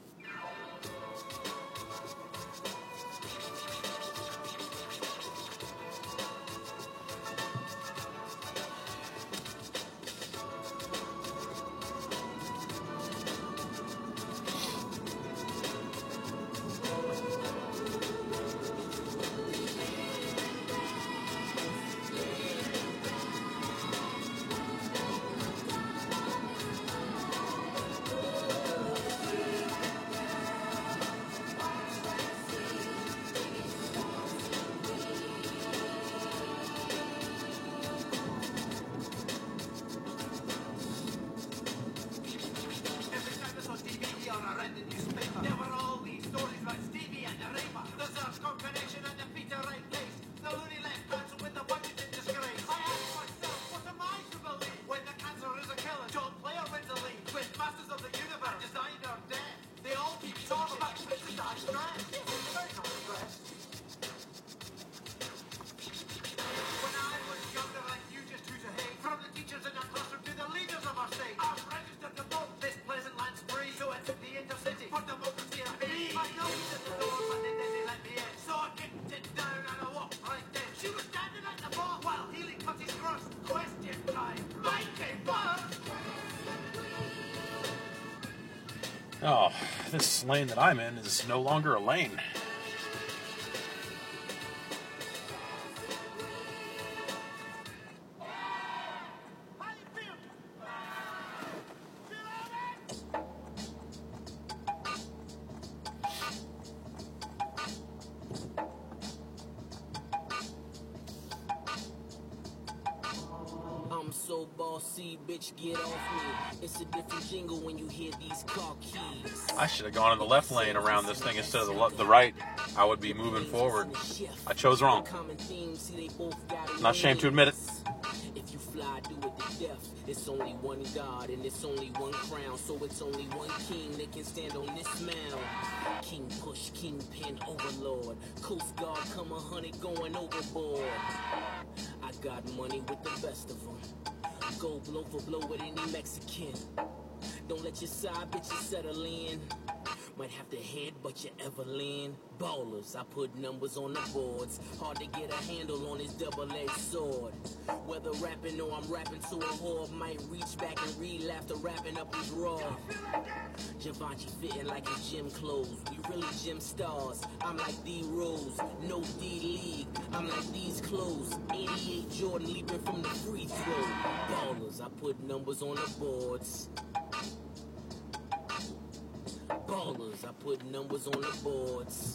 Oh, this lane that I'm in is no longer a lane. I'm so bossy, bitch, get off me. It's a different jingle when you hear these car keys. I should have gone in the left lane around this thing instead of the right. I would be moving forward. I chose wrong. Not ashamed to admit it. If you fly, do it to death. It's only one God and it's only one crown. So it's only one king that can stand on this mound. King push, kingpin, overlord. Coast Guard come 100 going overboard. I got money with the best of them. Go blow for blow with any Mexican. Don't let your side bitches settle in. Might have to headbutt your Evelyn. Ballers, I put numbers on the boards. Hard to get a handle on this double-edged sword. Whether rapping or I'm rapping to a whore, might reach back and read after wrapping up his raw. Givenchy fitting like his gym clothes. We really gym stars. I'm like D-Rose, no D-League. I'm like these clothes. 88 Jordan leaping from the free throw. Ballers, I put numbers on the boards. Ballers, I put numbers on the boards.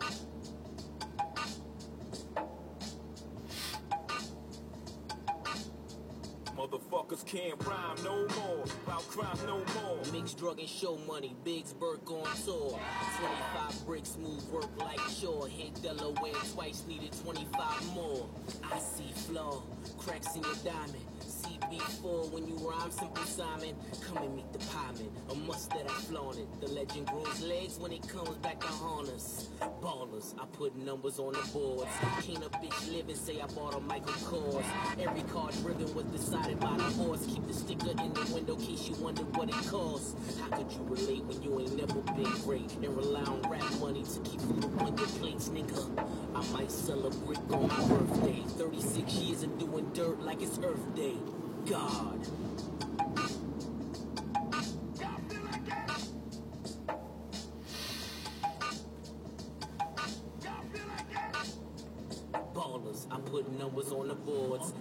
motherfuckers can't rhyme no more. About crime no more. Mixed drug and show money. Biggs Burke on tour. 25 bricks move work like shore. Hit Delaware twice, needed 25 more. I see flaw, cracks in your diamond. CB4 when you rhyme, Simple Simon. Come and meet the pieman. A must that I flaunt it. The legend grows legs when it comes back to harness. Ballers, I put numbers on the boards. Can't a bitch live and say I bought a Michael Kors. Every car driven was decided by the horse. Keep the sticker in the window case you wonder what it costs. How could you relate when you ain't never been great? And rely on rap money to keep from the window plates, nigga. I might sell a brick on my birthday. 36 years of doing dirt like it's Earth Day. God. Ballers, I put numbers on the boards.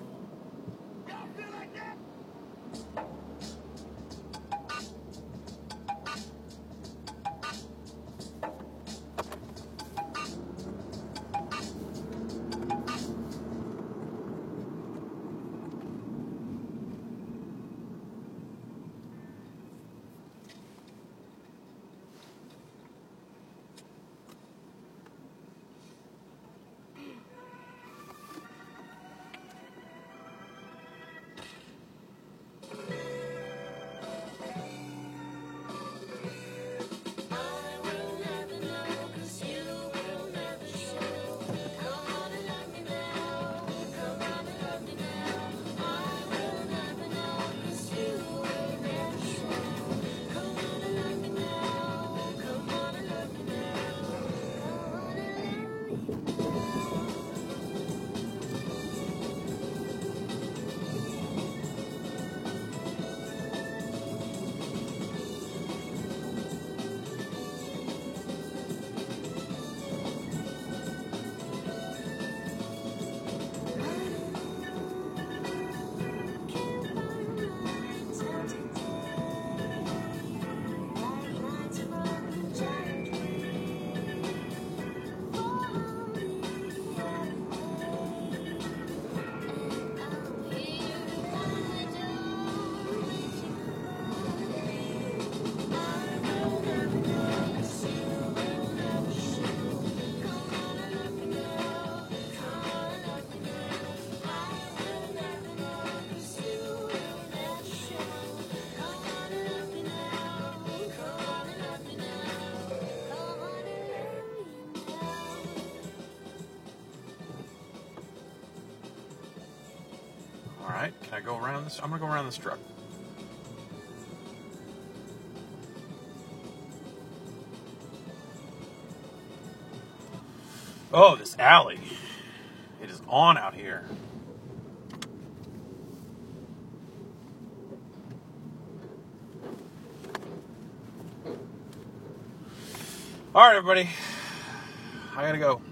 All right, can I go around this? I'm going to go around this truck. Oh, this alley. It is on out here. All right, everybody. I gotta go.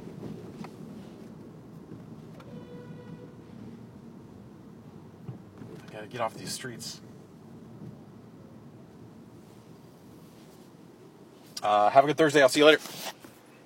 I gotta get off these streets. Have a good Thursday. I'll see you later.